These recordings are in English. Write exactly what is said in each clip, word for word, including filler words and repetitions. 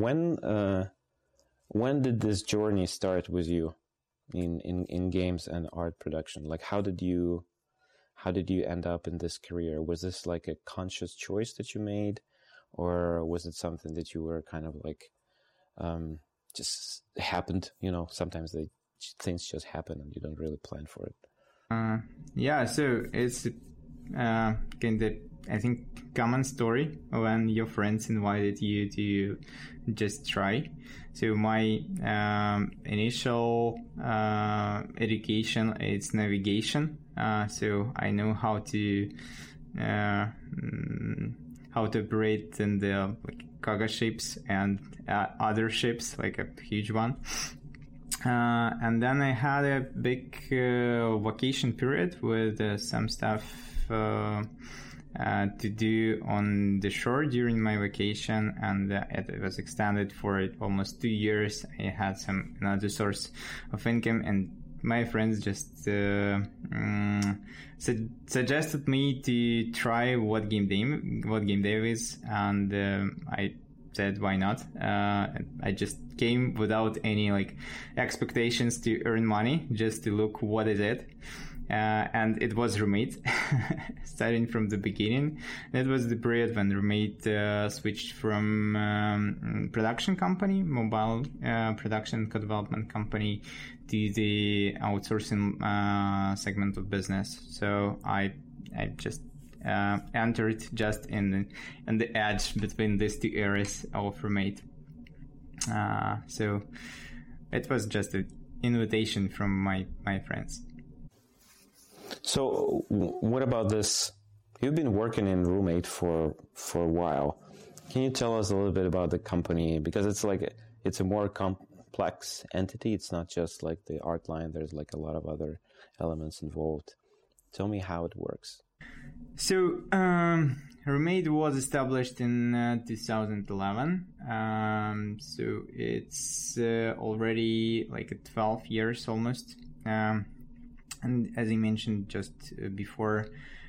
when uh, when did this journey start with you in, in, in games and art production? Like, how did you how did you end up in this career? Was this like a conscious choice that you made, or was it something that you were kind of like um, just happened? You know, sometimes they things just happen and you don't really plan for it. Uh, yeah, so it's uh, kind of, I think, common story when your friends invited you to just try. So my um, initial uh, education is navigation. Uh, so I know how to uh, how to operate in the like cargo ships and uh, other ships, like a huge one. Uh, and then I had a big uh, vacation period with uh, some stuff uh, uh, to do on the shore during my vacation, and uh, it was extended for almost two years. I had some another source of income, and my friends just uh, um, su- suggested me to try what game day what game day is, and um, I said why not. Uh, I just came without any like expectations to earn money, just to look what is it. Uh, and it was Roommate, starting from the beginning. That was the period when Roommate uh, switched from um, production company, mobile uh, production co-development company, to the outsourcing uh, segment of business. So I, I just uh, entered just in the, in the edge between these two areas of Roommate. Uh, so it was just an invitation from my, my friends. So what about this? You've been working in Roommate for, for a while. Can you tell us a little bit about the company? Because it's like, it's a more complex entity. It's not just like the art line. There's like a lot of other elements involved. Tell me how it works. So, um, Roommate was established in uh, two thousand eleven. Um, so it's uh, already like twelve years almost. Um, and as I mentioned just before,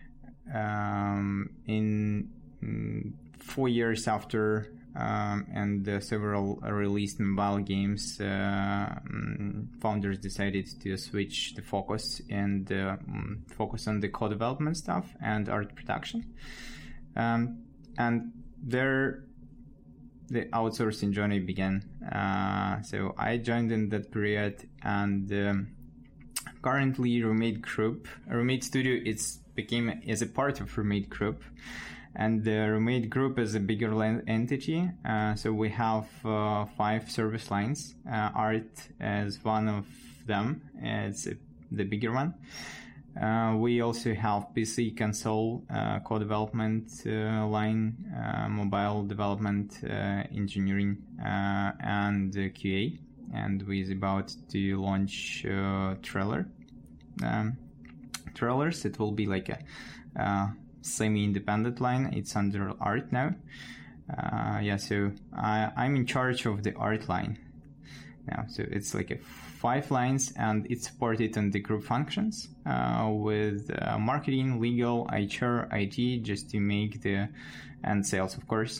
um, in, in four years after um, and uh, several released mobile games, uh, founders decided to switch the focus and uh, focus on the co-development stuff and art production. Um, and there, the outsourcing journey began. Uh, so I joined in that period, and um, currently Roommate Group, Roommate Studio, it's became as a part of Roommate Group. And the Roommate Group is a bigger entity. Uh, so we have uh, five service lines. Uh, art is one of them. It's a, the bigger one. Uh, we also have P C console, uh, co-development uh, line, uh, mobile development, uh, engineering, uh, and uh, Q A. And we're about to launch uh, trailer. Um, trailers. It will be like a uh, semi-independent line. It's under art now. Uh, yeah, so I, I'm in charge of the art line now. So it's like a five lines, and it's supported on the group functions uh, with uh, marketing, legal, H R, I T, just to make the, and sales, of course.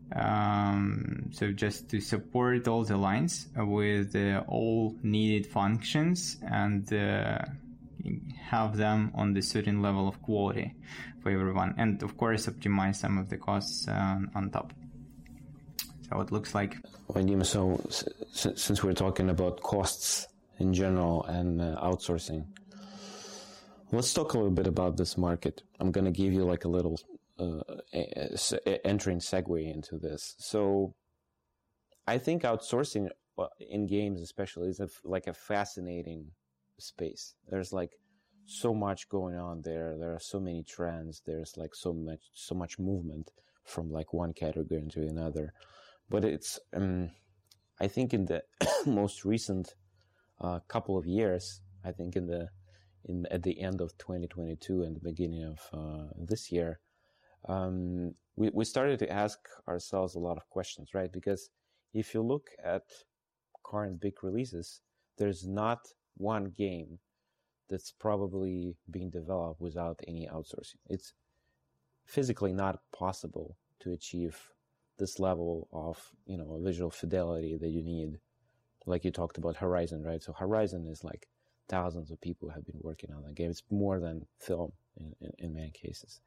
Um, so just to support all the lines with uh, all needed functions and uh, have them on the certain level of quality for everyone, and of course optimize some of the costs uh, on top. So it looks like. Vadim, so s- since we're talking about costs in general and uh, outsourcing, let's talk a little bit about this market. I'm going to give you like a little uh, a, a, entering segue into this. So I think outsourcing in games especially is a, like a fascinating space. There's like so much going on there. There are so many trends. There's like so much so much movement from like one category into another. But it's um, I think in the most recent uh, couple of years, I think in the in at the end of twenty twenty-two and the beginning of uh, this year, um, we we started to ask ourselves a lot of questions, right? Because if you look at current big releases, there's not one game that's probably being developed without any outsourcing. It's physically not possible to achieve this level of, you know, visual fidelity that you need. Like you talked about Horizon, right? So Horizon is like thousands of people have been working on that game. It's more than film in, in, in many cases.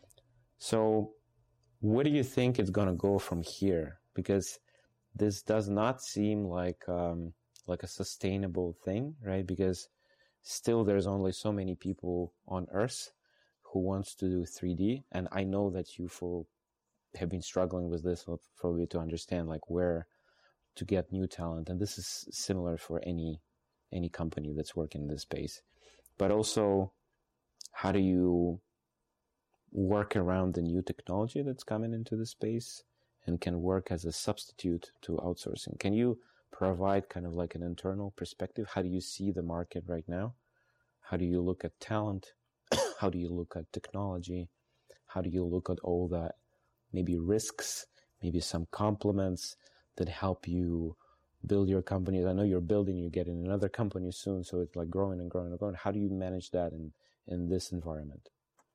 So where do you think it's going to go from here? Because this does not seem like um, like a sustainable thing, right? Because still there's only so many people on Earth who wants to do three D. And I know that you for, have been struggling with this probably to understand like where to get new talent. And this is similar for any any company that's working in this space. But also, how do you work around the new technology that's coming into the space and can work as a substitute to outsourcing? Can you provide kind of like an internal perspective? How do you see the market right now? How do you look at talent? How do you look at technology? How do you look at all the maybe risks, maybe some complements that help you build your company? I know you're building, you're getting another company soon, so it's like growing and growing and growing. How do you manage that in, in this environment?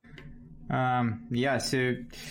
Um, yeah, so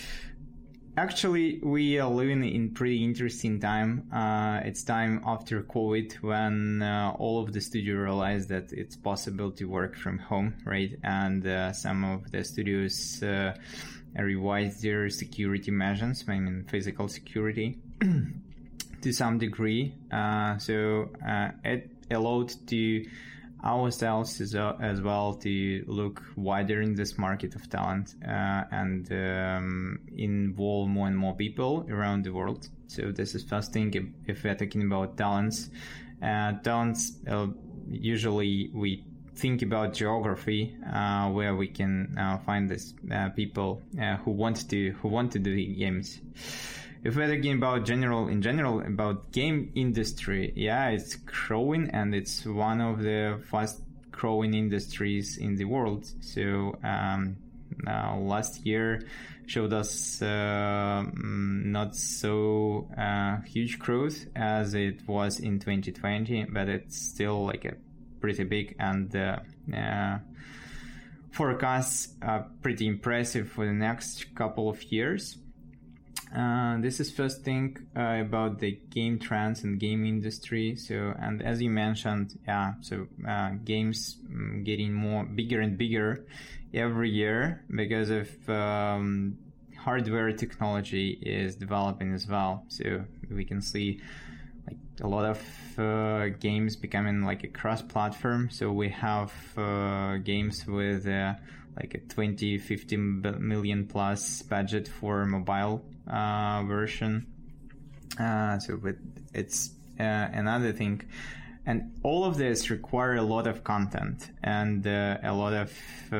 actually we are living in pretty interesting time. Uh, it's time after COVID when uh, all of the studios realized that it's possible to work from home, right? And uh, some of the studios uh, revised their security measures, I mean physical security, to some degree. Uh, so uh, it allowed to ourselves as, uh, as well to look wider in this market of talent uh, and um, involve more and more people around the world. So this is first thing. If, if we're talking about talents, uh, talents uh, usually we think about geography, uh, where we can uh, find this uh, people uh, who want to who want to do games. If we're talking about general, in general, about game industry, yeah, it's growing and it's one of the fast growing industries in the world. So, um, uh, last year showed us, uh, not so, uh, huge growth as it was in twenty twenty, but it's still like a pretty big and, uh, uh forecasts are pretty impressive for the next couple of years. Uh, this is first thing uh, about the game trends and game industry. So, and as you mentioned, yeah, so uh, games um, getting more bigger and bigger every year because of um, hardware technology is developing as well. So we can see like a lot of uh, games becoming like a cross-platform. So we have uh, games with uh, like a twenty, fifty million plus budget for mobile uh, version. Uh, so but it's uh, another thing. And all of this require a lot of content and uh, a lot of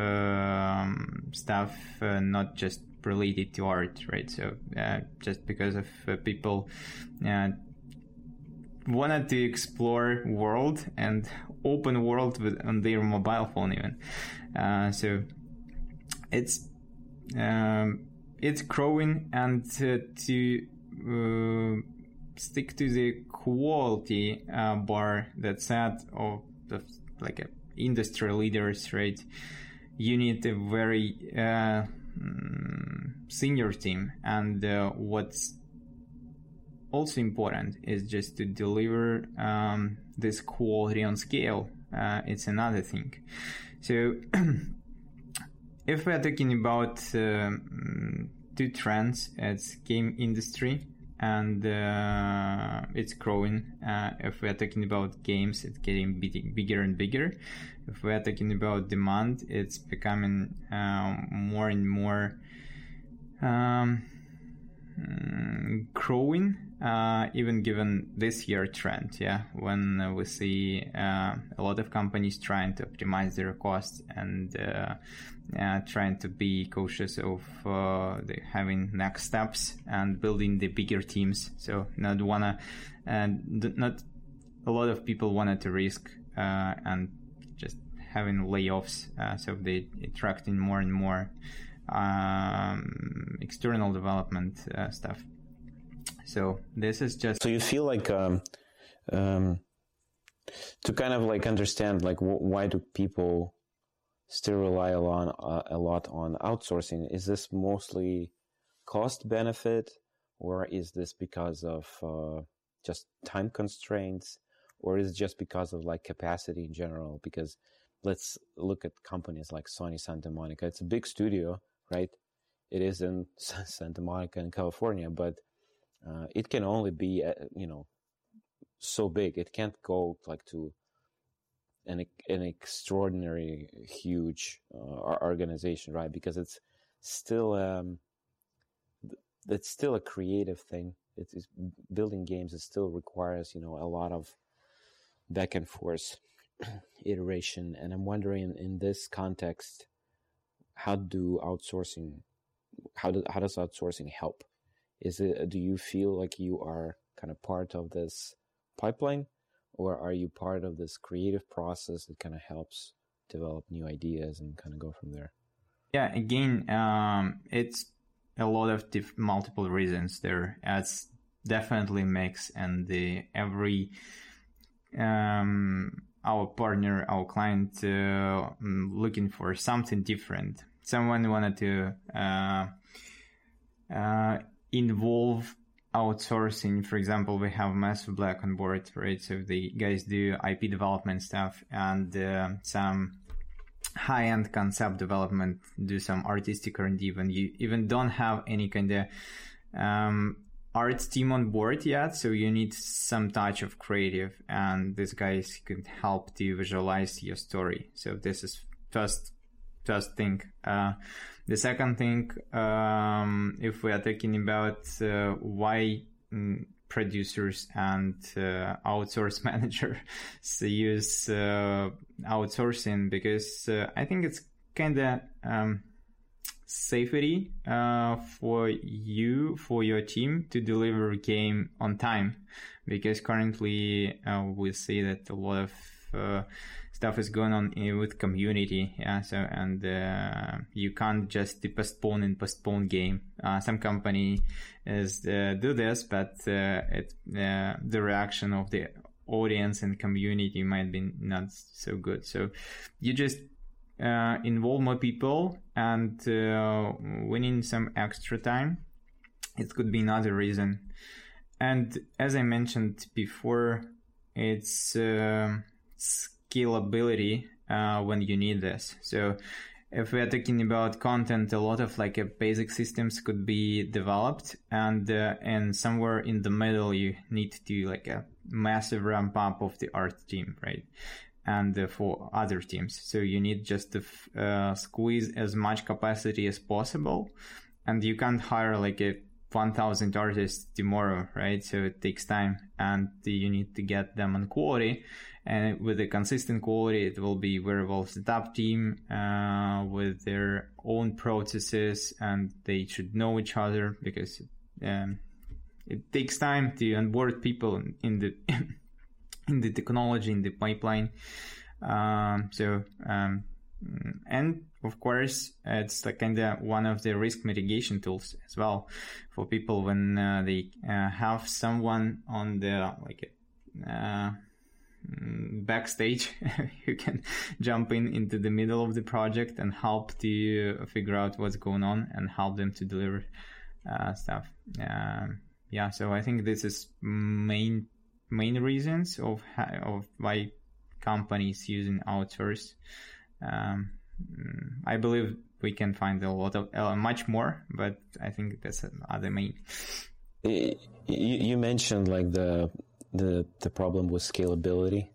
um, stuff, uh, not just related to art, right? So uh, just because of uh, people uh, wanted to explore world and open world with on their mobile phone even. Uh, so it's um, it's growing, and uh, to uh, stick to the quality uh, bar that's set of the, like a industry leaders, right? You need a very uh, senior team, and uh, what's also important is just to deliver um, this quality on scale. Uh, it's another thing. So if we're talking about uh, two trends, it's game industry and uh, it's growing. Uh, if we're talking about games, it's getting big, bigger and bigger. If we're talking about demand, it's becoming um, more and more um, growing, uh, even given this year trend, yeah, when uh, we see uh, a lot of companies trying to optimize their costs and uh, uh, trying to be cautious of uh, the, having next steps and building the bigger teams. So not wanna, and not a lot of people wanted to risk uh, and just having layoffs. Uh, so they attracting more and more um, external development uh, stuff. So this is just. So you feel like um, um, to kind of like understand like w- why do people still rely a lot, uh, a lot on outsourcing? Is this mostly cost benefit, or is this because of uh, just time constraints, or is it just because of like capacity in general? Because let's look at companies like Sony Santa Monica. It's a big studio, right? It is in Santa Monica in California, but uh, it can only be, uh, you know, so big. It can't go like to an an extraordinary, huge uh, organization, right? Because it's still um, it's still a creative thing. It's, it's building games. It still requires, you know, a lot of back and forth iteration. And I'm wondering, in this context, how do outsourcing, how do how does outsourcing help? Is it, do you feel like you are kind of part of this pipeline, or are you part of this creative process that kind of helps develop new ideas and kind of go from there? Yeah, again, um, it's a lot of diff- multiple reasons there. It's definitely mix, and the every um, our partner, our client, uh, looking for something different. Someone wanted to uh, uh, involve outsourcing. For example, we have Massive Black on board, right? So the guys do I P development stuff and uh, some high-end concept development, do some artistic R and D when you even don't have any kind of um, art team on board yet. So you need some touch of creative, and these guys could help to visualize your story. So this is first first thing. Uh, the second thing, um, if we are talking about uh, why mm, producers and uh, outsource managers use uh, outsourcing, because uh, I think it's kind of um, safety uh, for you, for your team to deliver a game on time, because currently uh, we see that a lot of uh, stuff is going on with community, yeah. So and uh, you can't just postpone and postpone game. Uh, some company is uh, do this, but uh, it uh, the reaction of the audience and community might be not so good. So you just uh, involve more people and uh, winning some extra time. It could be another reason. And as I mentioned before, it's uh, scalability uh, when you need this. So if we are talking about content, a lot of like a basic systems could be developed, and uh, and somewhere in the middle you need to do like a massive ramp up of the art team, right? And uh, for other teams, so you need just to f- uh, squeeze as much capacity as possible, and you can't hire like a one thousand artists tomorrow, right? So it takes time, and you need to get them on quality. And with a consistent quality, it will be very well set up team uh, with their own processes, and they should know each other, because um, it takes time to onboard people in the in the technology, in the pipeline. Um, so um, and of course, it's like kind of one of the risk mitigation tools as well for people when uh, they uh, have someone on the like. Uh, backstage who can jump in into the middle of the project and help to figure out what's going on and help them to deliver uh, stuff. Um, yeah, so I think this is main main reasons of ha- of why companies using outsource. Um, I believe we can find a lot of uh, much more, but I think that's other main. You, you mentioned like the. The the problem with scalability.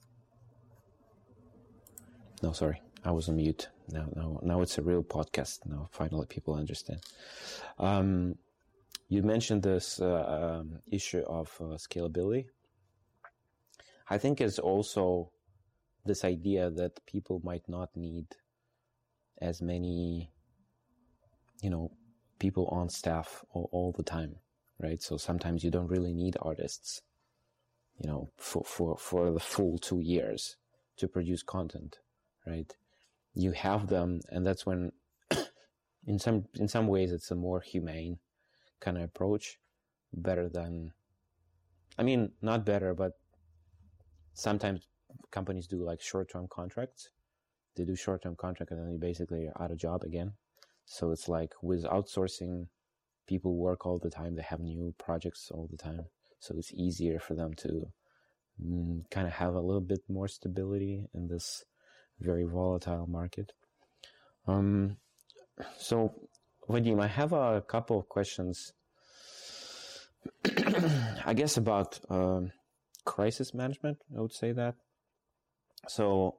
No, sorry, I was on mute. Now, now, now it's a real podcast. Now, finally, people understand. Um, you mentioned this uh, um, issue of uh, scalability. I think it's also this idea that people might not need as many, you know, people on staff all, all the time, right? So sometimes you don't really need artists, you know, for, for, for the full two years to produce content, right? You have them, and that's when, in some in some ways, it's a more humane kind of approach, better than, I mean, not better, but sometimes companies do like short-term contracts. They do short-term contract, and then you basically are out of job again. So it's like with outsourcing, people work all the time. They have new projects all the time. So it's easier for them to mm, kind of have a little bit more stability in this very volatile market. Um, so, Vadim, I have a couple of questions, I guess, about um, crisis management, I would say that. So,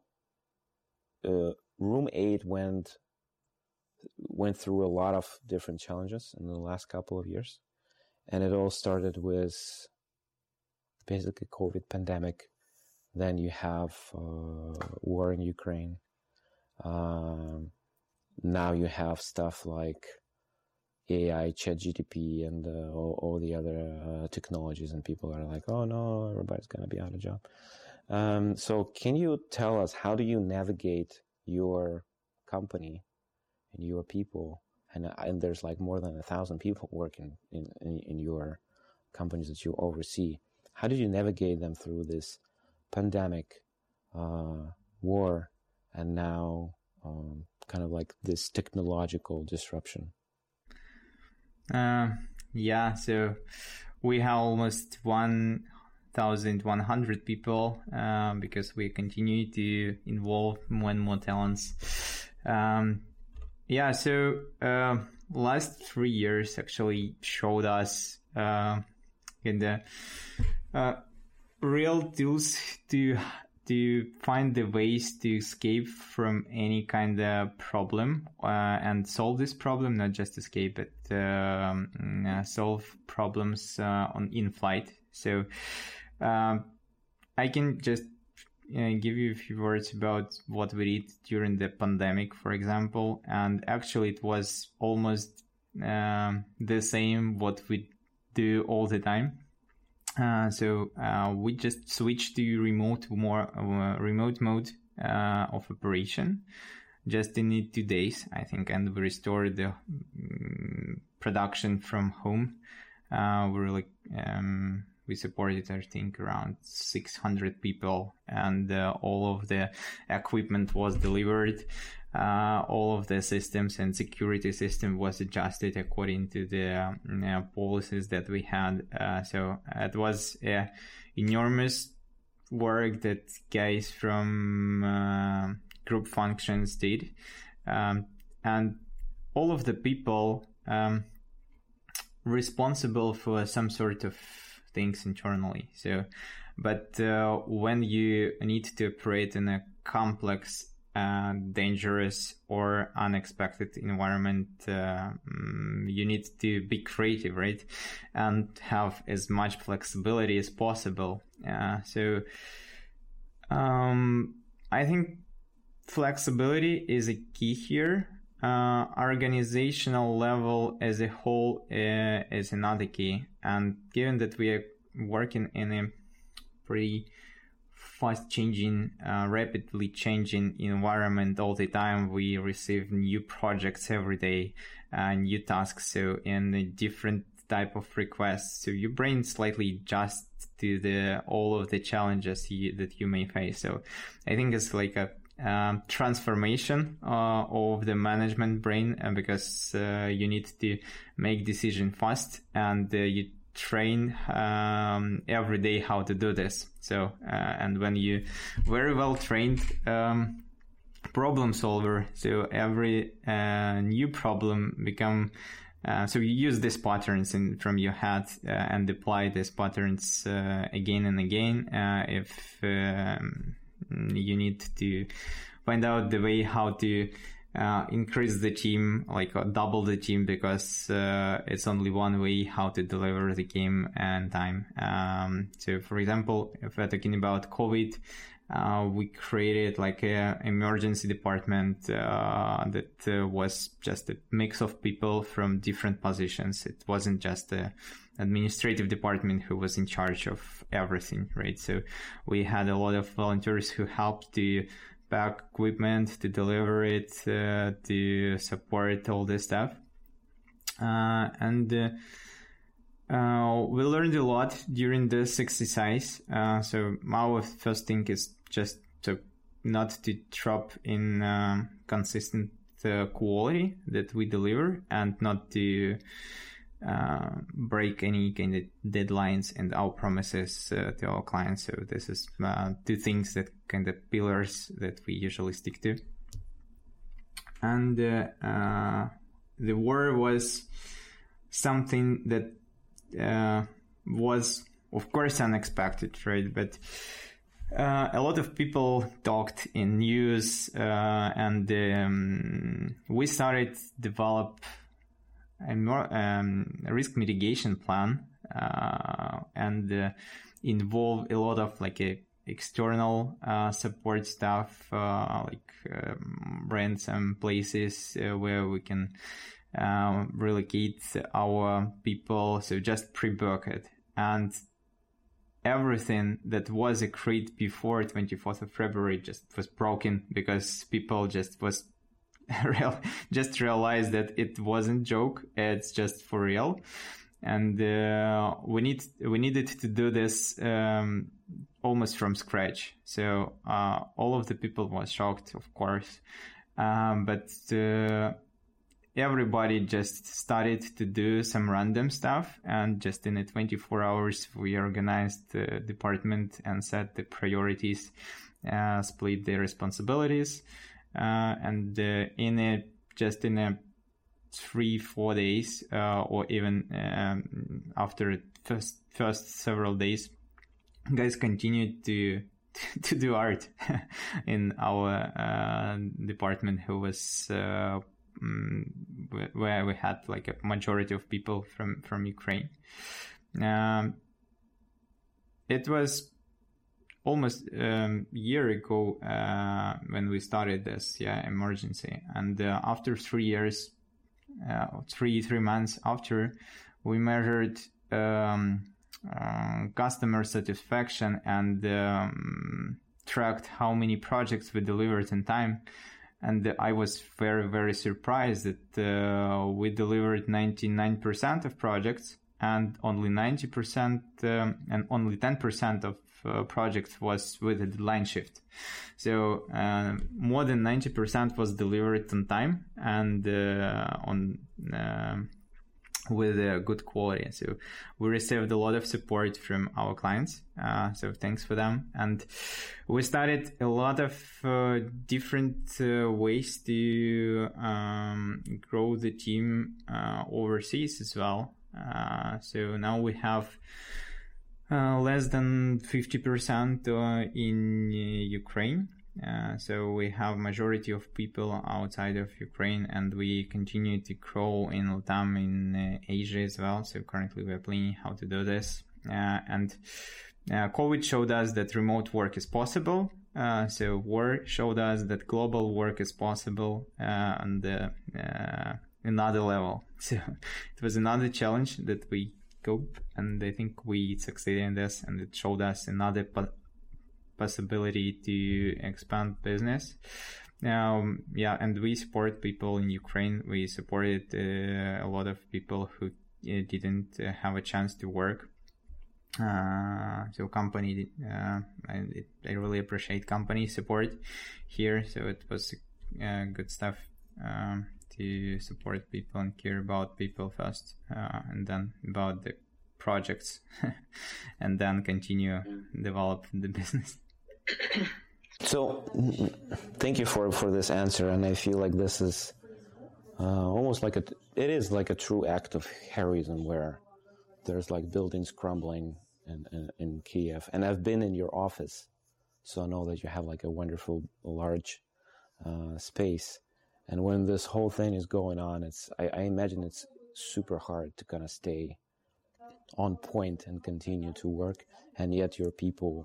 uh, Room eight went went through a lot of different challenges in the last couple of years. And it all started with basically COVID pandemic. Then you have uh, war in Ukraine. Um, now you have stuff like A I, ChatGPT, and uh, all, all the other uh, technologies. And people are like, oh no, everybody's going to be out of job. Um, so can you tell us, how do you navigate your company and your people, and and there's like more than a thousand people working in, in, in your companies that you oversee. How did you navigate them through this pandemic, uh, war, and now um, kind of like this technological disruption? Uh, yeah, so we have almost one thousand one hundred people uh, because we continue to involve more and more talents. Um, Yeah, so uh, last three years actually showed us uh, in the uh, real tools to to find the ways to escape from any kind of problem uh, and solve this problem, not just escape, but um, uh, solve problems uh, on in flight. So um, I can just Uh, give you a few words about what we did during the pandemic, for example. And actually it was almost um, the same what we do all the time. Uh, so uh, we just switched to remote more uh, remote mode uh, of operation just in two days, I think, and we restored the um, production from home. Uh, we're like um, We supported, I think, around six hundred people, and uh, all of the equipment was delivered. Uh, all of the systems and security system was adjusted according to the uh, policies that we had. Uh, so it was uh, enormous work that guys from uh, group functions did. Um, and all of the people um, responsible for some sort of things internally. So, but uh, when you need to operate in a complex, uh, dangerous, or unexpected environment, uh, you need to be creative, right? And have as much flexibility as possible. Uh, so, um, I think flexibility is a key here. Uh, organizational level as a whole uh, is another key. And given that we are working in a pretty fast changing, uh, rapidly changing environment all the time, we receive new projects every day, uh, new tasks, so in a different type of requests. So your brain slightly adjusts to the all of the challenges you, that you may face. So I think it's like a Um, transformation uh, of the management brain, uh, because uh, you need to make decision fast, and uh, you train um, every day how to do this. So uh, and when you very well trained um, problem solver, so every uh, new problem become uh, so you use these patterns in, from your head uh, and apply these patterns uh, again and again. Uh, if um, you need to find out the way how to uh, increase the team, like uh, double the team, because uh, it's only one way how to deliver the game and time. Um, so, for example, if we're talking about COVID, uh, we created like a emergency department uh, that uh, was just a mix of people from different positions. It wasn't just a administrative department who was in charge of everything, right? So we had a lot of volunteers who helped to pack equipment, to deliver it, uh, to support all this stuff. Uh, and uh, uh, we learned a lot during this exercise. Uh, so our first thing is just to not to drop in uh, consistent uh, quality that we deliver, and not to uh, break any kind of deadlines and our promises uh, to our clients. So this is uh, two things that kind of pillars that we usually stick to. And uh, uh, the war was something that uh, was, of course, unexpected, right? But uh, a lot of people talked in news, uh, and um, we started to develop a more um, risk mitigation plan, uh, and uh, involve a lot of like a external uh, support staff, uh, like um, rent some places uh, where we can uh, relocate our people. So just pre-book it. And everything that was agreed before twenty-fourth of February just was broken because people just was real, just realized that it wasn't joke. It's just for real. And uh, we need we needed to do this um, almost from scratch. So uh, all of the people was shocked, of course, um, but uh, everybody just started to do some random stuff. And just in the twenty-four hours, we organized the department and set the priorities, uh, split the responsibilities, uh, and uh, in a just in a three, four days, uh, or even um, after first first several days, guys continued to to do art in our uh, department, who was uh, where we had like a majority of people from from Ukraine. Um, it was almost a um, year ago uh, when we started this yeah emergency, and uh, after three years. Uh, three three months after, we measured um, uh, customer satisfaction and um, tracked how many projects we delivered in time. And I was very, very surprised that uh, we delivered ninety-nine percent of projects, and only ninety percent um, and only ten percent of uh, projects was with a deadline shift. So uh, more than ninety percent was delivered on time and uh, on uh, with a good quality. So we received a lot of support from our clients. Uh, so thanks for them. And we started a lot of uh, different uh, ways to um, grow the team uh, overseas as well. Uh, so now we have Uh, less than fifty percent uh, in uh, Ukraine. Uh, so we have majority of people outside of Ukraine, and we continue to grow in LATAM, in uh, Asia as well. So currently we are planning how to do this. Uh, and uh, COVID showed us that remote work is possible. Uh, so war showed us that global work is possible uh, on the uh, another level. So it was another challenge that we cope, and I think we succeeded in this, and it showed us another po- possibility to expand business. Um, yeah, and we support people in Ukraine. We supported uh, a lot of people who uh, didn't uh, have a chance to work. Uh, so company, uh, I, it, I really appreciate company support here. So it was uh, good stuff. Um, to support people and care about people first, uh, and then about the projects, and then continue develop the business. So thank you for, for this answer, and I feel like this is uh, almost like a, it is like a true act of heroism, where there's like buildings crumbling in, in, in Kiev, and I've been in your office, so I know that you have like a wonderful large uh, space. And when this whole thing is going on, it's I, I imagine it's super hard to kind of stay on point and continue to work, and yet your people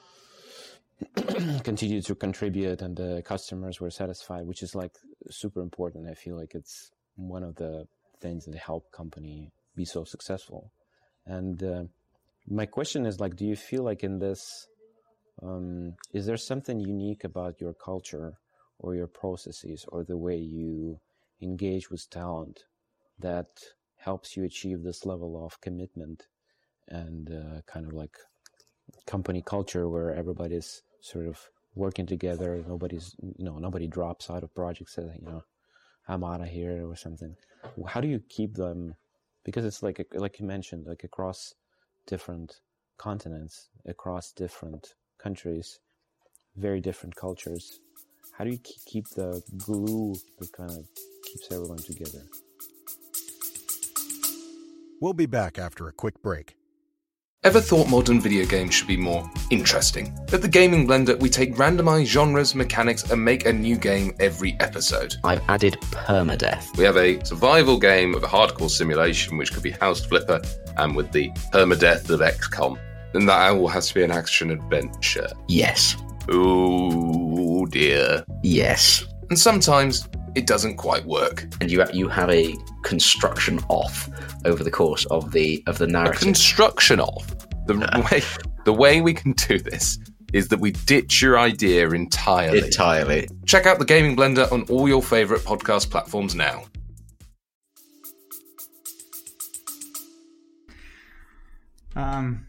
continue to contribute, and the customers were satisfied, which is like super important. I feel like it's one of the things that help company be so successful. And uh, my question is like, do you feel like in this, um, is there something unique about your culture or your processes or the way you engage with talent that helps you achieve this level of commitment and uh, kind of like company culture where everybody's sort of working together, nobody's, you know, nobody drops out of projects, says, you know, I'm out of here or something. How do you keep them because it's like a, like you mentioned, like across different continents, across different countries, very different cultures. How do you keep the glue that kind of keeps everyone together? We'll be back after a quick break. Ever thought modern video games should be more interesting? At the Gaming Blender, we take randomized genres, mechanics, and make a new game every episode. I've added permadeath. We have a survival game of a hardcore simulation, which could be House Flipper, and with the permadeath of X COM. Then that all has to be an action adventure. Yes. Oh dear. Yes. And sometimes it doesn't quite work. And you you have a construction off over the course of the of the narrative. A construction off. The uh. way the way we can do this is that we ditch your idea entirely. Entirely. Check out the Gaming Blender on all your favourite podcast platforms now. Um,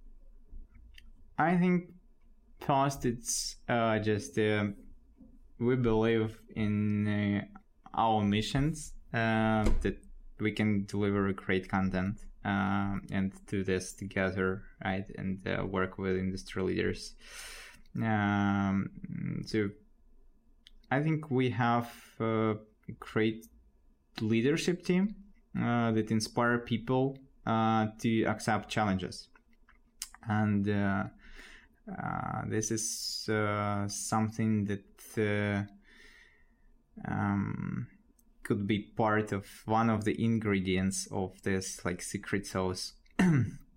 I think first it's uh, just uh, we believe in uh, our missions uh, that we can deliver great content uh, and do this together, right? And uh, work with industry leaders. Um, so I think we have uh, a great leadership team uh, that inspire people uh, to accept challenges. And uh, uh, this is uh, something that uh, um, could be part of one of the ingredients of this like secret sauce. uh,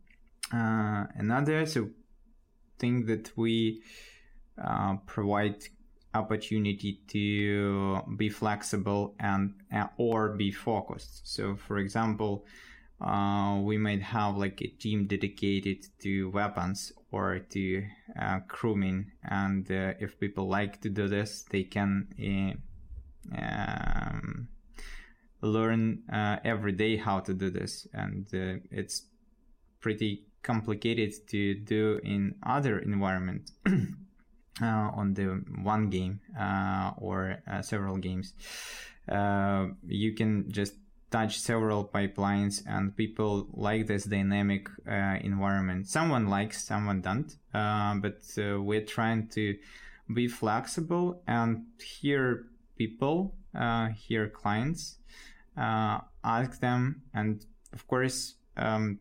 another so thing that we uh, provide opportunity to be flexible and uh, or be focused. So for example, uh, we might have like a team dedicated to weapons or to uh, crewmen, and uh, if people like to do this, they can uh, um, learn uh, every day how to do this, and uh, it's pretty complicated to do in other environment. Uh, on the one game uh, or uh, several games, uh, you can just touch several pipelines, and people like this dynamic uh, environment. Someone likes, someone don't, uh, but uh, we're trying to be flexible and hear people, uh, hear clients, uh, ask them, and of course, um,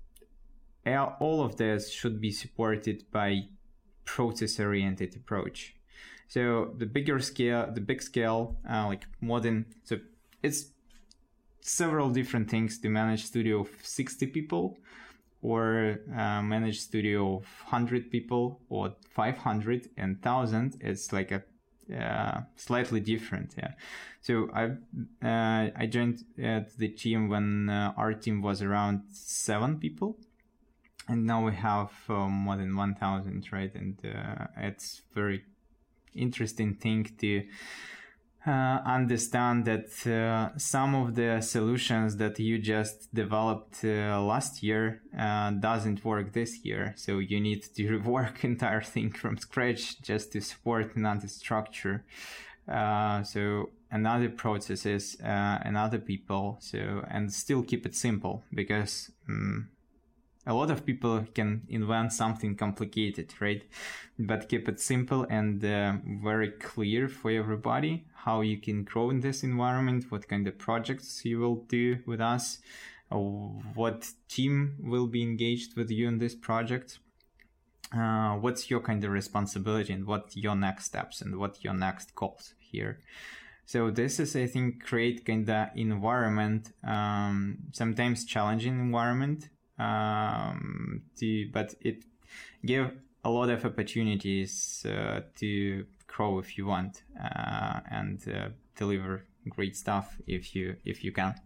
all of this should be supported by process-oriented approach. So the bigger scale, the big scale, uh, like modern, so it's several different things to manage studio of sixty people, or uh, manage studio of one hundred people, or five hundred and one thousand. It's like a uh, slightly different. Yeah. So I uh, I joined at the team when uh, our team was around seven people. And now we have uh, more than one thousand, right? And uh, it's very interesting thing to uh, understand that uh, some of the solutions that you just developed uh, last year uh, doesn't work this year. So you need to rework entire thing from scratch just to support another structure. Uh, so another processes, uh, another people. So and still keep it simple, because. Um, A lot of people can invent something complicated, right? But keep it simple and uh, very clear for everybody how you can grow in this environment, what kind of projects you will do with us, or what team will be engaged with you in this project, uh, what's your kind of responsibility and what your next steps and what your next goals here. So this is, I think, create kind of environment, um, sometimes challenging environment, Um, to, but it give a lot of opportunities uh, to grow if you want, uh, and uh, deliver great stuff if you if you can.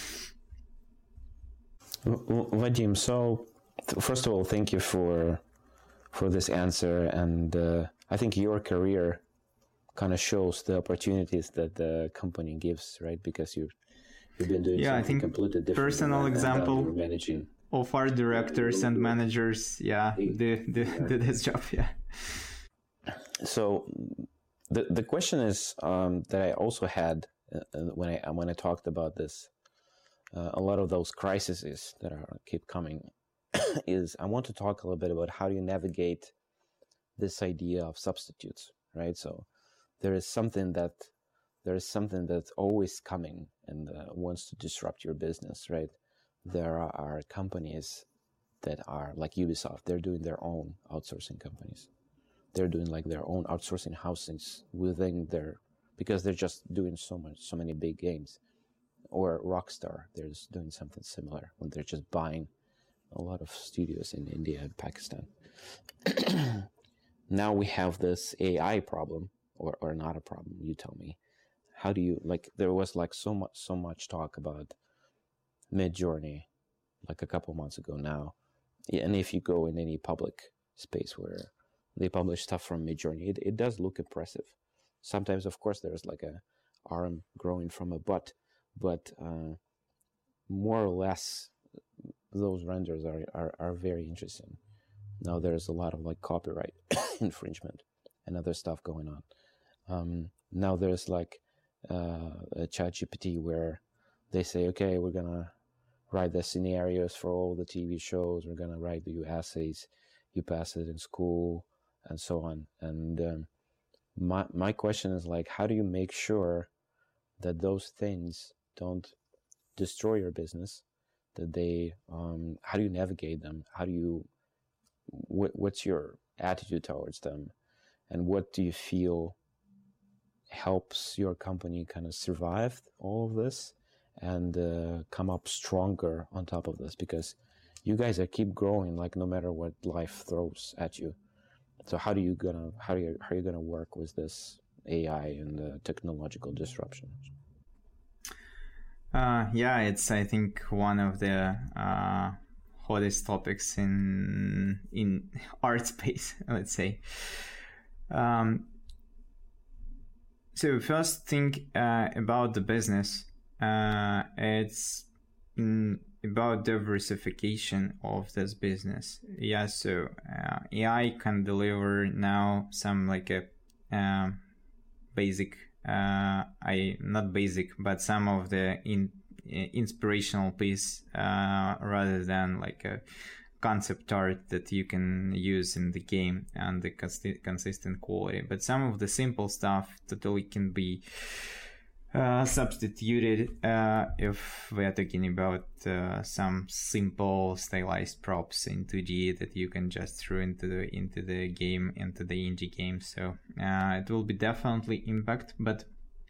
Vadim, so first of all, thank you for for this answer, and uh, I think your career kind of shows the opportunities that the company gives, right? Because you you've been doing yeah, something I think completely different. Personal example. Managing. Of our directors and managers, yeah, the the, the this job, yeah. So, the the question is um, that I also had uh, when I when I talked about this uh, a lot of those crises that are keep coming is I want to talk a little bit about how do you navigate this idea of substitutes, right? So there is something that there is something that's always coming and uh, wants to disrupt your business, right? There are companies that are like Ubisoft. They're doing their own outsourcing companies. They're doing like their own outsourcing housings within their, because they're just doing so much, so many big games. Or Rockstar, they're just doing something similar when they're just buying a lot of studios in India and Pakistan. Now we have this A I problem, or, or not a problem, you tell me. How do you, like, there was like so much, so much talk about Midjourney, like a couple months ago now. And if you go in any public space where they publish stuff from Midjourney, it, it does look impressive. Sometimes, of course, there's like a arm growing from a butt, but uh, more or less, those renders are, are, are very interesting. Now there's a lot of like copyright infringement and other stuff going on. Um, now there's like uh, a ChatGPT where they say, okay, we're gonna write the scenarios for all the T V shows. We're gonna write the essays. You pass it in school and so on. And um, my my question is like, how do you make sure that those things don't destroy your business? That they, um, how do you navigate them? How do you, what, what's your attitude towards them? And what do you feel helps your company kind of survive all of this and uh, come up stronger on top of this? Because you guys are keep growing, like no matter what life throws at you. So how do you gonna, how do you, how are you gonna work with this A I and uh, technological disruption? Uh, yeah, it's, I think, one of the uh, hottest topics in in art space, let's say. Um, so first thing uh, about the business, uh, it's mm, about diversification of this business. Yeah, so uh, A I can deliver now some like a uh, basic Uh, I not basic, but some of the in, inspirational piece uh, rather than like a concept art that you can use in the game and the consi- consistent quality. But some of the simple stuff totally can be uh, substituted uh, if we are talking about uh, some simple stylized props in two D that you can just throw into the into the game, into the indie game. So uh, it will be definitely impact. But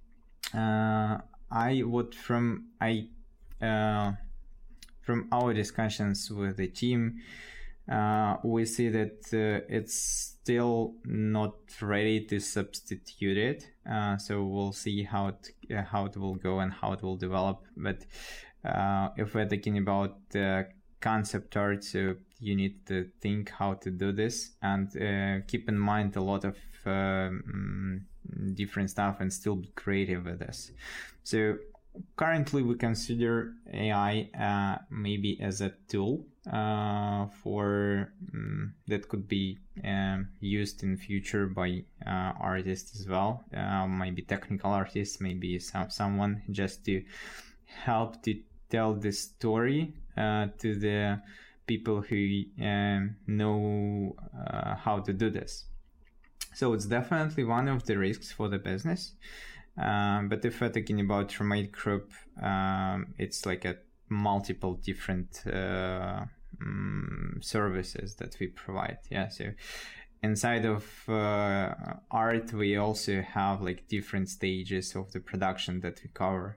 uh, I would from I uh, from our discussions with the team, uh, we see that uh, it's still not ready to substitute it. Uh, so we'll see how it uh, how it will go and how it will develop. But uh, if we're talking about the concept art, so you need to think how to do this and uh, keep in mind a lot of um, different stuff and still be creative with this. So currently we consider A I uh, maybe as a tool uh, for um, that could be um, used in future by uh, artists as well, uh, maybe technical artists, maybe some, someone just to help to tell the story uh, to the people who um, know uh, how to do this. So it's definitely one of the risks for the business. Um, but if we're talking about Remade Group, um, it's like a multiple different uh, um, services that we provide. Yeah, so inside of uh, art, we also have like different stages of the production that we cover.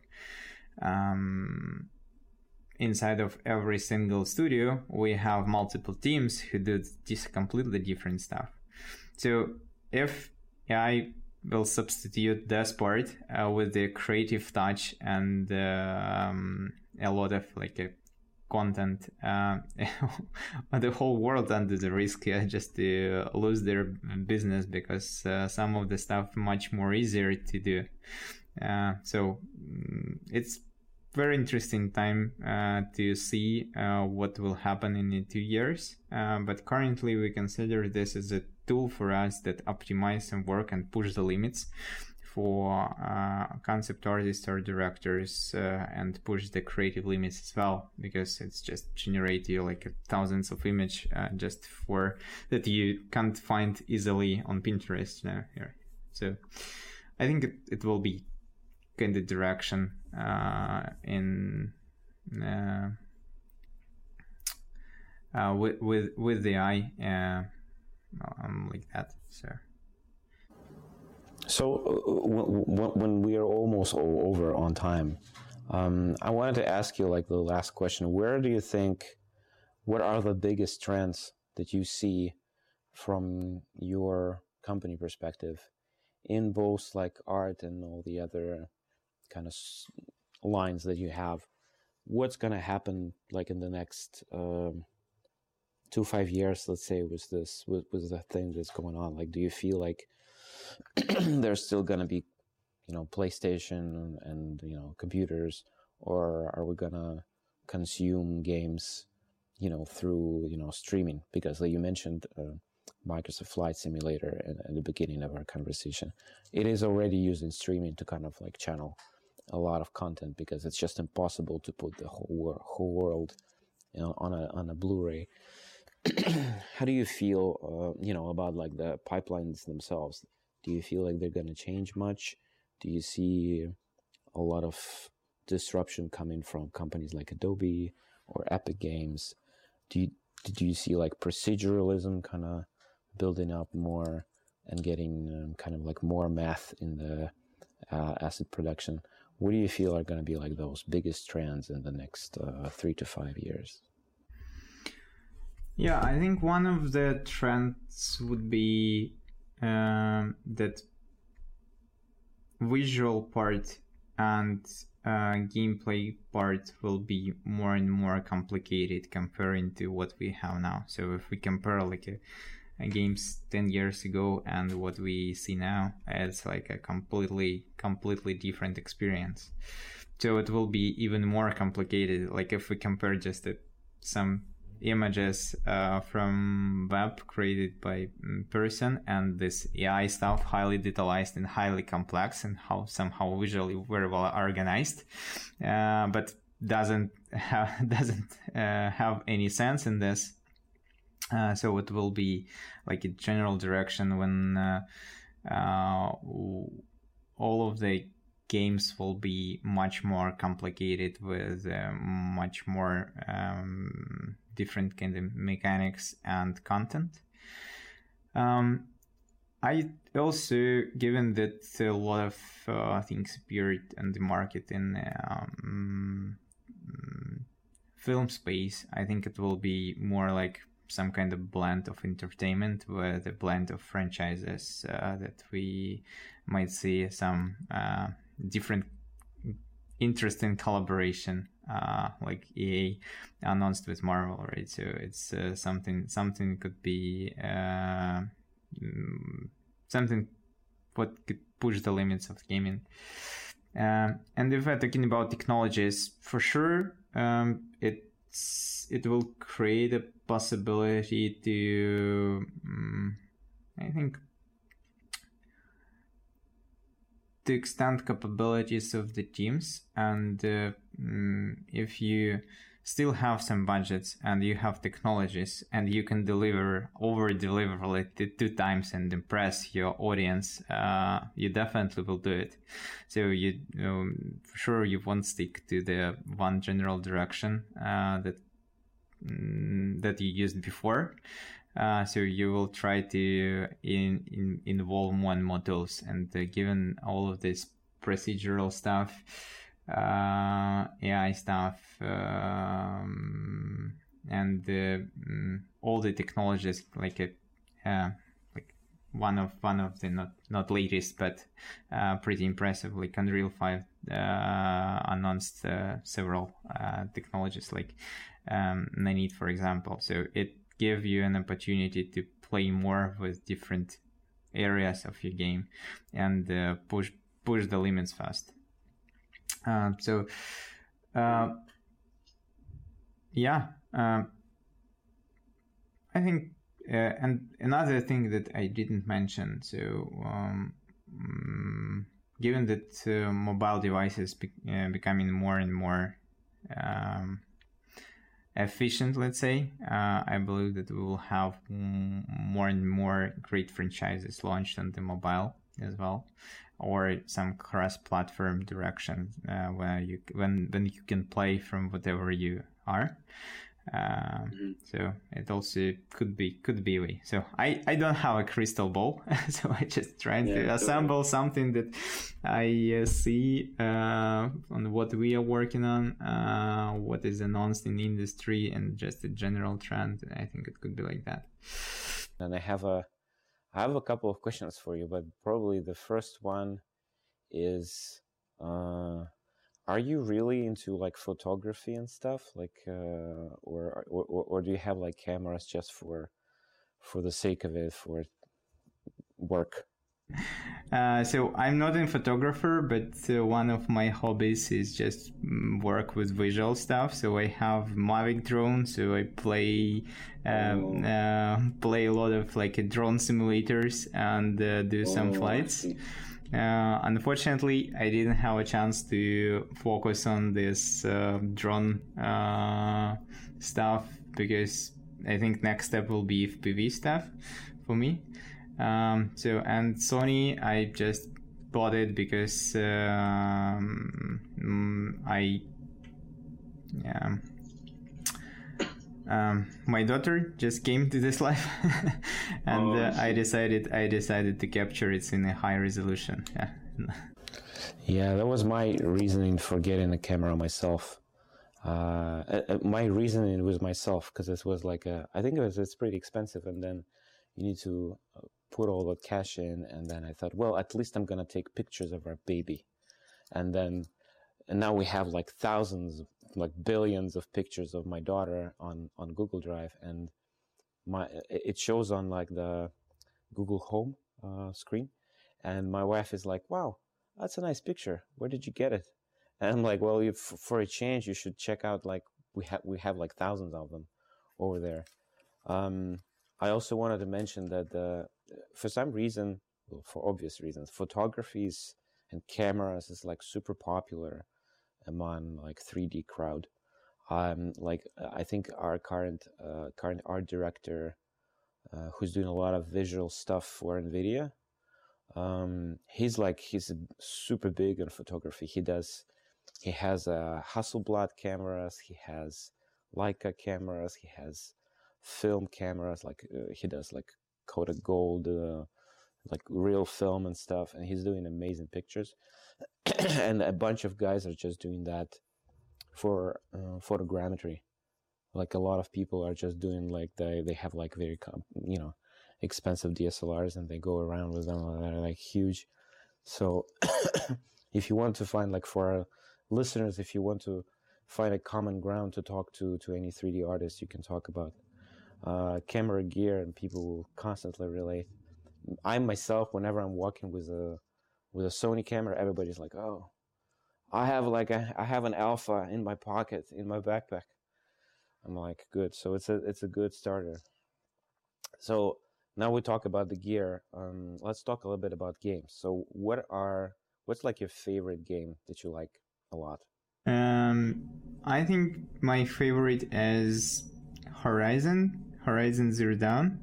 Um, inside of every single studio, we have multiple teams who do this completely different stuff. So if I will substitute this part uh, with the creative touch and uh, um, a lot of like a content, uh, the whole world under the risk yeah, just to lose their business because uh, some of the stuff much more easier to do. Uh, so mm, it's very interesting time uh, to see uh, what will happen in the two years. Uh, but currently we consider this as a tool for us that optimize and work and push the limits for uh, concept artists or directors uh, and push the creative limits as well, because it's just generate you like thousands of image uh, just for that you can't find easily on Pinterest, you know, here. So I think it, it will be kind of direction uh, in uh, uh, with with with the eye uh, um, like that. So. So uh, when we are almost all over on time, um, I wanted to ask you like the last question. Where do you think, what are the biggest trends that you see from your company perspective in both like art and all the other kind of lines that you have? What's going to happen like in the next um, two, five years, let's say, with this, with, with the thing that's going on? Like, do you feel like there's still going to be, you know, PlayStation and, you know, computers, or are we going to consume games, you know, through, you know, streaming? Because like you mentioned uh, Microsoft Flight Simulator at, at the beginning of our conversation. It is already using streaming to kind of like channel a lot of content, because it's just impossible to put the whole, wor- whole world, you know, on a on a Blu-ray. How do you feel, uh, you know, about like the pipelines themselves? Do you feel like they're going to change much? Do you see a lot of disruption coming from companies like Adobe or Epic Games? Do you, do you see like proceduralism kind of building up more and getting um, kind of like more math in the uh, asset production? What do you feel are going to be like those biggest trends in the next uh, three to five years? Yeah, I think one of the trends would be um, that visual part and uh, gameplay part will be more and more complicated comparing to what we have now. So if we compare like a, a games ten years ago and what we see now, it's like a completely, completely different experience. So it will be even more complicated. Like if we compare just a, some images uh, from web created by person and this A I stuff, highly detailized and highly complex and how somehow visually very well organized, uh, but doesn't have, doesn't uh, have any sense in this. Uh, so it will be like a general direction when uh, uh, all of the games will be much more complicated with uh, much more um, different kind of mechanics and content. Um, I also, given that a lot of uh, things appeared in the market in um, film space, I think it will be more like some kind of blend of entertainment with a blend of franchises uh, that we might see some uh, different interesting collaboration uh, like E A announced with Marvel, right? So it's uh, something something could be uh, something what could push the limits of gaming. Um, and if we're talking about technologies, for sure, um, it's it will create a possibility to, um, I think, to extend capabilities of the teams. And uh, um, if you still have some budgets and you have technologies and you can deliver, over deliver like two times and impress your audience, uh, you definitely will do it. So you, um, for sure, you won't stick to the one general direction uh, that um, that you used before. Uh, so you will try to in, in involve more and more tools, and uh, given all of this procedural stuff, uh, A I stuff, um, and uh, um, all the technologies, like a uh, like one of one of the not not latest but uh, pretty impressive, like Unreal five uh, announced uh, several uh, technologies like um, Nanite, for example. So it give you an opportunity to play more with different areas of your game and uh, push push the limits fast. Uh, so, uh, yeah, uh, I think, uh, and another thing that I didn't mention, so um, given that uh, mobile devices be- uh, becoming more and more um, efficient, let's say, uh, I believe that we will have m- more and more great franchises launched on the mobile as well, or some cross-platform direction uh, where you when when you can play from whatever you are. Uh, mm-hmm. So it also could be could be a way. So I, I don't have a crystal ball, so I just trying yeah, to assemble totally. something that I uh, see uh, on what we are working on, uh, what is announced in the industry, and just a general trend. I think it could be like that. And I have a I have a couple of questions for you, but probably the first one is. Uh, Are you really into like photography and stuff, like, uh, or, or or do you have like cameras just for for the sake of it, for work? Uh, so I'm not a photographer, but uh, one of my hobbies is just work with visual stuff. So I have Mavic drone, so I play um, oh. uh, play a lot of like drone simulators and uh, do oh, some flights. Uh, unfortunately, I didn't have a chance to focus on this uh, drone uh, stuff because I think next step will be F P V stuff for me. Um, so, and Sony, I just bought it because um, I, yeah, um, my daughter just came to this life, and oh, uh, I decided I decided to capture it in a high resolution. Yeah. Yeah, that was my reasoning for getting a camera myself. Uh, my reasoning was myself because it was like a, I think it was it's pretty expensive, and then you need to put all the cash in, and then I thought, well, at least I'm gonna take pictures of our baby, and then and now we have like thousands, like billions of pictures of my daughter on on Google Drive, and my it shows on like the Google Home uh, screen, and my wife is like, wow, that's a nice picture, where did you get it? And I'm like, well, if, for a change, you should check out, like, we have we have like thousands of them over there. Um, I also wanted to mention that the, for some reason, well, for obvious reasons, photographies and cameras is like super popular among like three D crowd. Um, like I think our current uh, current art director, uh, who's doing a lot of visual stuff for NVIDIA, um, he's like he's super big in photography. He does. He has uh, Hasselblad cameras, he has Leica cameras, he has film cameras, like uh, he does like Kodak Gold, uh, like real film and stuff, and he's doing amazing pictures. And a bunch of guys are just doing that for uh, photogrammetry. Like a lot of people are just doing like they, they have like very, you know, expensive D S L Rs and they go around with them, and they're like huge. So if you want to find like for a listeners, if you want to find a common ground to talk to to any three D artist, you can talk about uh, camera gear, and people will constantly relate. I myself, whenever I'm walking with a with a Sony camera, everybody's like, "Oh, I have like a I have an Alpha in my pocket in my backpack." I'm like, "Good." So it's a it's a good starter. So now we talk about the gear. Um, let's talk a little bit about games. So what are what's like your favorite game that you like a lot? Um, I think my favorite is Horizon, Horizon Zero Dawn.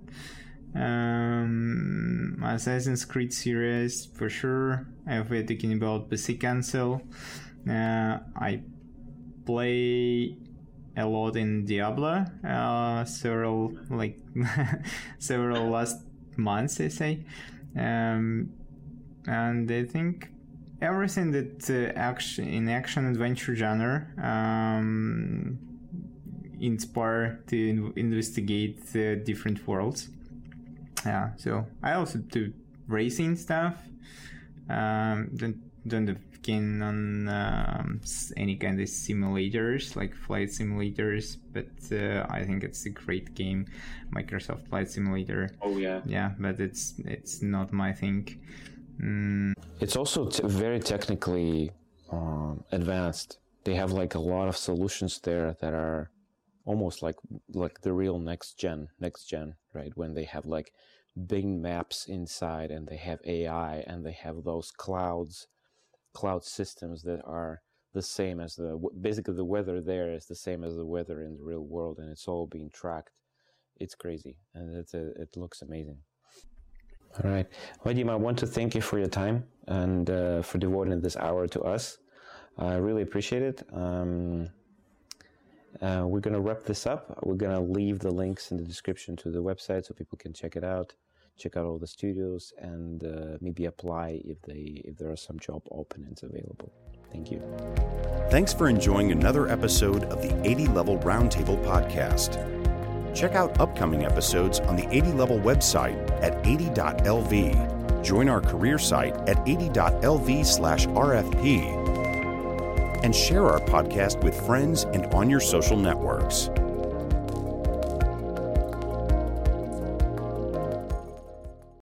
Um, Assassin's Creed series for sure. If we're talking about P C console, uh, I play a lot in Diablo. Uh, several like several last months, I say, um, and I think. Everything that uh, action in action adventure genre um, inspire to in- investigate uh, different worlds. Yeah, so I also do racing stuff. Um, don't don't have keen on um, any kind of simulators like flight simulators, but uh, I think it's a great game, Microsoft Flight Simulator. Oh yeah, yeah, but it's it's not my thing. Mm. It's also t- very technically um, advanced. They have like a lot of solutions there that are almost like like the real next gen, next gen, right? When they have like big maps inside, and they have A I, and they have those clouds cloud systems that are the same as the basically the weather there is the same as the weather in the real world, and it's all being tracked. It's crazy, and it's a, it looks amazing. All right, Vadim, I want to thank you for your time and uh, for devoting this hour to us. I really appreciate it. Um, uh, we're going to wrap this up. We're going to leave the links in the description to the website so people can check it out, check out all the studios, and uh, maybe apply if they if there are some job openings available. Thank you. Thanks for enjoying another episode of the eighty level Roundtable podcast. Check out upcoming episodes on the eighty level website at eighty dot L V. Join our career site at eighty dot L V slash R F P. And share our podcast with friends and on your social networks.